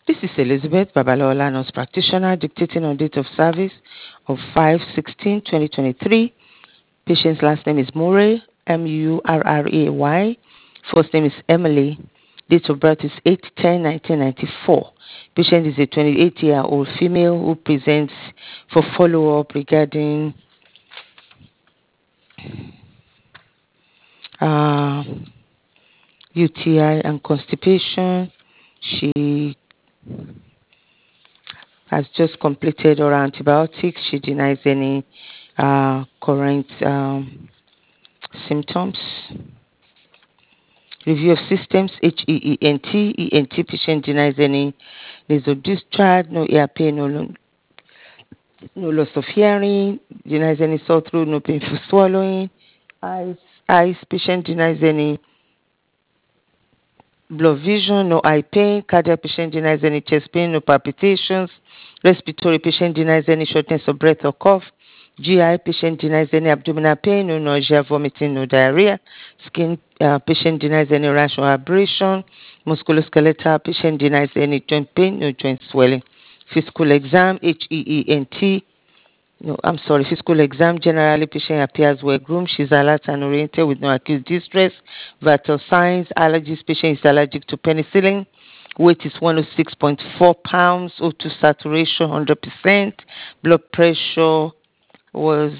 This is Elizabeth Babalola, nurse practitioner, dictating on date of service of 5/16/2023. Patient's last name is Murray, Murray. First name is Emily. Date of birth is 8/10/1994. Patient is a 28-year-old female who presents for follow-up regarding uh, UTI and constipation. She has just completed oral antibiotics. She denies any current symptoms. Review of systems, HEENT. ENT patient denies any nasal discharge, no ear pain, no loss of hearing, denies any sore throat, no painful swallowing. Eyes patient denies any blood vision, no eye pain. Cardiac patient denies any chest pain, no palpitations. Respiratory patient denies any shortness of breath or cough. GI patient denies any abdominal pain, no nausea, vomiting, no diarrhea. Skin patient denies any rash or abrasion. Musculoskeletal patient denies any joint pain, no joint swelling. Physical exam, HEENT. No, I'm sorry. Physical exam. Generally, patient appears well groomed. She's alert and oriented with no acute distress. Vital signs. Allergies. Patient is allergic to penicillin. Weight is 106.4 pounds. O2 saturation 100%. Blood pressure was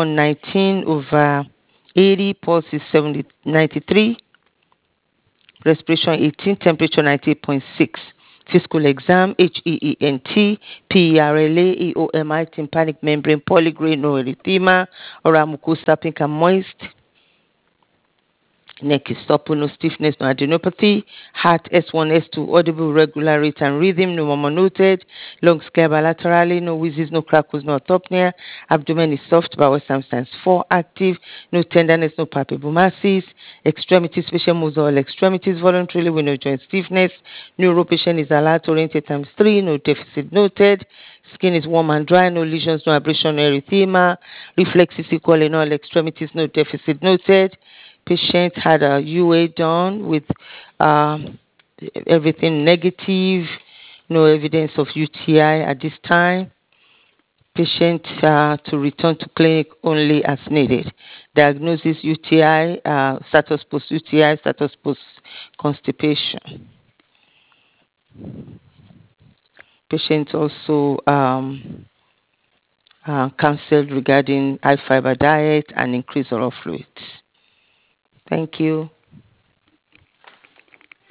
119/80. Pulse is 93. Respiration 18. Temperature 98.6. Physical exam, HEENT, PERLA, EOMI, tympanic membrane, polygrade, no erythema, oral mucosa, pink and moist, neck is supple, no stiffness, no adenopathy, heart S1, S2, audible, regular rate and rhythm, no murmur noted, lungs clear bilaterally, no wheezes, no crackles, no orthopnea, abdomen is soft, bowel sometimes 4 active, no tenderness, no palpable masses, extremities, patient moves all extremities voluntarily with no joint stiffness, neuro patient is alert, oriented times 3, no deficit noted, skin is warm and dry, no lesions, no abrasion, no erythema, reflexes equal in all extremities, no deficit noted. Patient had a UA done with um, everything negative, no evidence of UTI at this time. Patient to return to clinic only as needed. Diagnosis UTI, status post UTI, status post constipation. Patient also counseled regarding high fiber diet and increased oral fluids. Thank you.